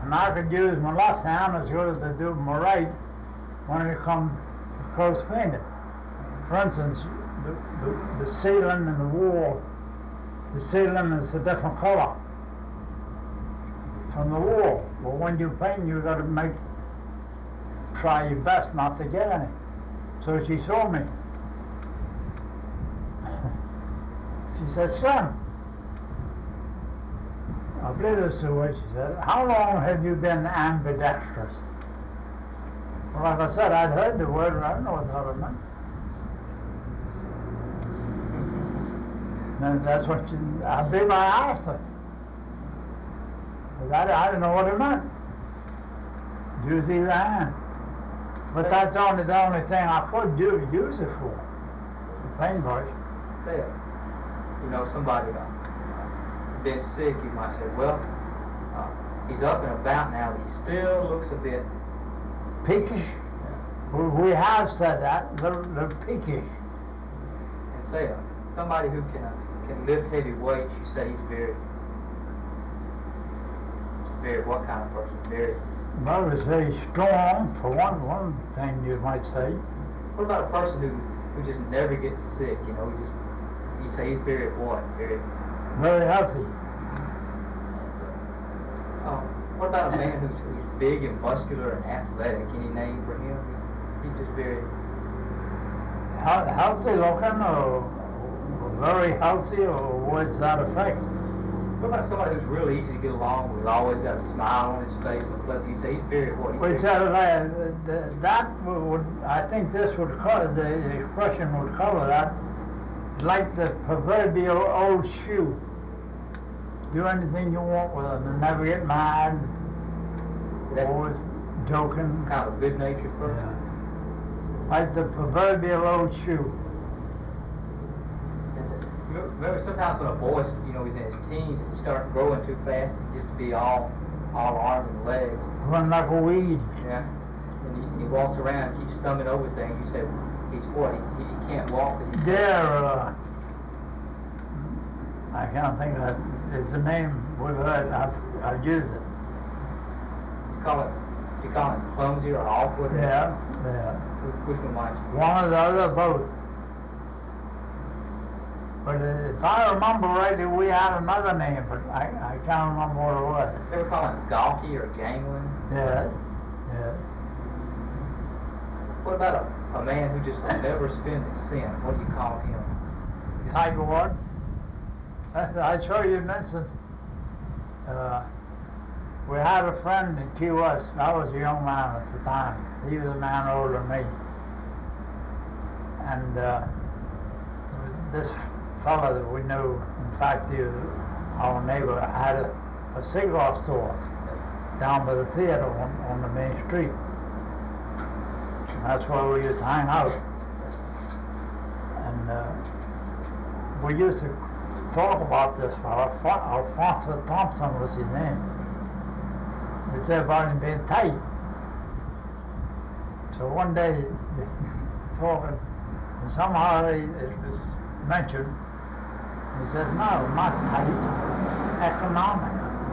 And I could use my left hand as good as I do my right when it comes to close fingers. For instance, the ceiling and the wall, the ceiling is a different color from the wall. Well, when you paint, you got to try your best not to get any. So she saw me. She said, "Son," I believe this is the way she said, "how long have you been ambidextrous?" Well, like I said, I'd heard the word, and I didn't know what the hell it meant. And that's what I believe I asked her. But I didn't know what it meant. Use either hand. But that's the only thing I could do to use it for. The paintbrush. Say it. You know, somebody been sick, you might say, well, he's up and about now, but he still looks a bit peakish. Yeah. We have said that, they're peakish. And say somebody who can lift heavy weights, you say he's very, what kind of person? Very. Well, he's very strong, for one thing you might say. What about a person who just never gets sick, you know, you say he's very what? Very healthy. What about a man who's big and muscular and athletic? Any name for him? He's just very healthy looking, or very healthy, or what's that effect? What about somebody who's real easy to get along with? Always got a smile on his face. You say he's very what? That would, I think this would cover, the expression would cover that. Like the proverbial old shoe. Do anything you want with them and never get mad. Always joking. Kind of a good-natured person. Yeah. Like the proverbial old shoe. Remember sometimes when a boy, you know, he's in his teens and he starts growing too fast, he gets to be all arms and legs. Run like a weed. Yeah. And he walks around and keeps stumbling over things. You say, he's what? He can't walk. I can't think of that. It's a name we've heard. I've used it. You call it clumsy or awkward? Yeah. Which one might you? One or the other, both. But if I remember rightly, we had another name, but I can't remember what it was. They were calling it gawky or gangling? Yeah. What about a man who just never spends a cent? What do you call him? Tightwad. I'll show you an instance. We had a friend in Key West. I was a young man at the time. He was a man older than me. And this fellow that we knew, in fact, he was our neighbor, had a cigar store down by the theater on the main street. And that's where we used to hang out. And we used to talk about this fellow. Alphonso Thompson was his name. We'd say about him being tight. So one day, talking, and somehow it was mentioned. He said, "No, not tight, economic."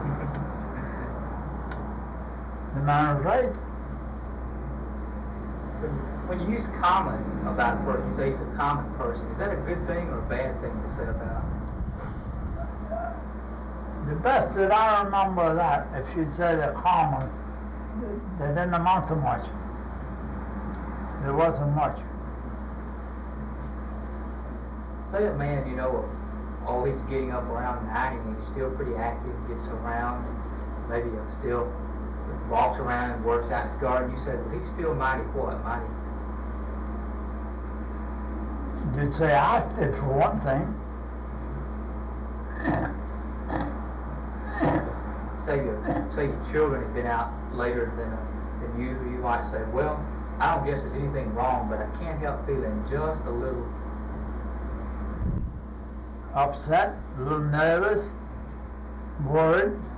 The man was right. When you use common about a person, you say he's a common person. Is that a good thing or a bad thing to say about him? The best that I remember of that, if you said a common, they didn't amount to much. There wasn't much. Say a man, you know, he's getting up around 90 and he's still pretty active, gets around, maybe still walks around and works out in his garden. You said, well, he's still mighty what? Mighty? You'd say active for one thing. Say your children have been out later than you might say, well, I don't guess there's anything wrong, but I can't help feeling just a little upset, a little nervous, worried.